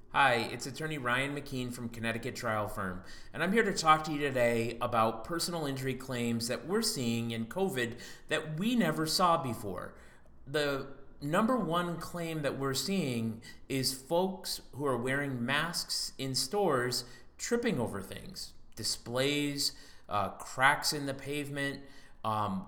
Hi, it's attorney Ryan McKean from Connecticut Trial Firm, and I'm here to talk to you today about personal injury claims that we're seeing in COVID that we never saw before. The number one claim that we're seeing is folks who are wearing masks in stores tripping over things, displays, cracks in the pavement, um,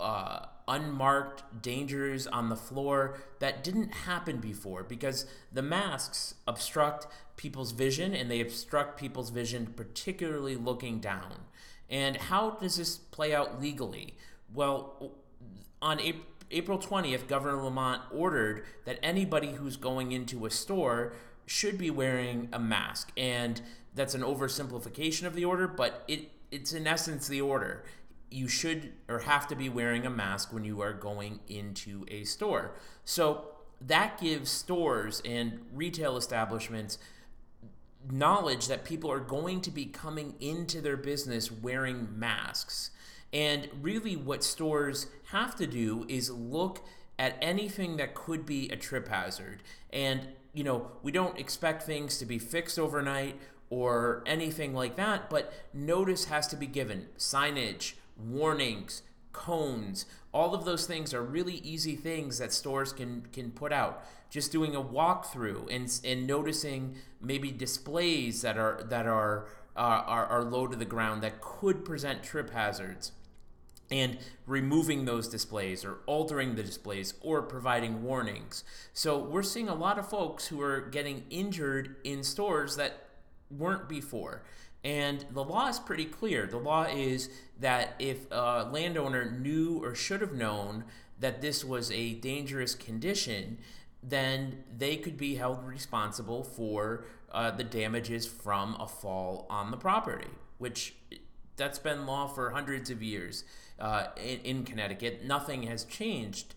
unmarked dangers on the floor that didn't happen before because the masks obstruct people's vision and they obstruct people's vision, particularly looking down. And how does this play out legally? Well, on April 20th, Governor Lamont ordered that anybody who's going into a store should be wearing a mask. And that's an oversimplification of the order, but it's in essence the order. You should or have to be wearing a mask when you are going into a store. So that gives stores and retail establishments knowledge that people are going to be coming into their business wearing masks. And really, what stores have to do is look at anything that could be a trip hazard. And, we don't expect things to be fixed overnight or anything like that, but notice has to be given. Signage, warnings, cones, all of those things are really easy things that stores can put out. Just doing a walkthrough and noticing maybe displays that are low to the ground that could present trip hazards, and removing those displays or altering the displays or providing warnings. So we're seeing a lot of folks who are getting injured in stores that weren't before. And the law is pretty clear. The law is that if a landowner knew or should have known that this was a dangerous condition, then they could be held responsible for the damages from a fall on the property, which that's been law for hundreds of years in Connecticut. Nothing has changed.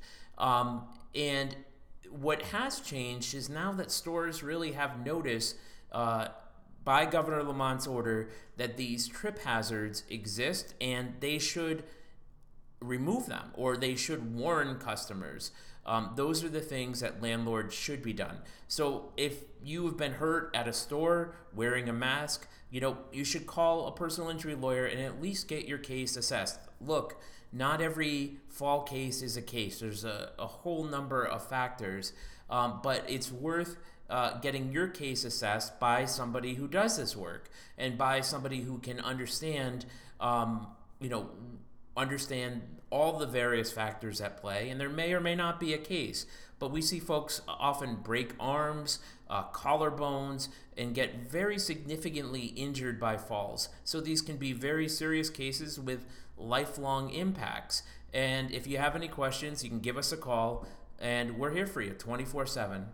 And what has changed is now that stores really have notice by Governor Lamont's order that these trip hazards exist and they should remove them or they should warn customers. Those are the things that landlords should be done. So if you have been hurt at a store wearing a mask, you should call a personal injury lawyer and at least get your case assessed. Look, not every fall case is a case. There's a whole number of factors, but it's worth getting your case assessed by somebody who does this work and by somebody who can understand, understand all the various factors at play. And there may or may not be a case, but we see folks often break arms, collarbones, and get very significantly injured by falls. So these can be very serious cases with lifelong impacts. And if you have any questions, you can give us a call, and we're here for you 24/7.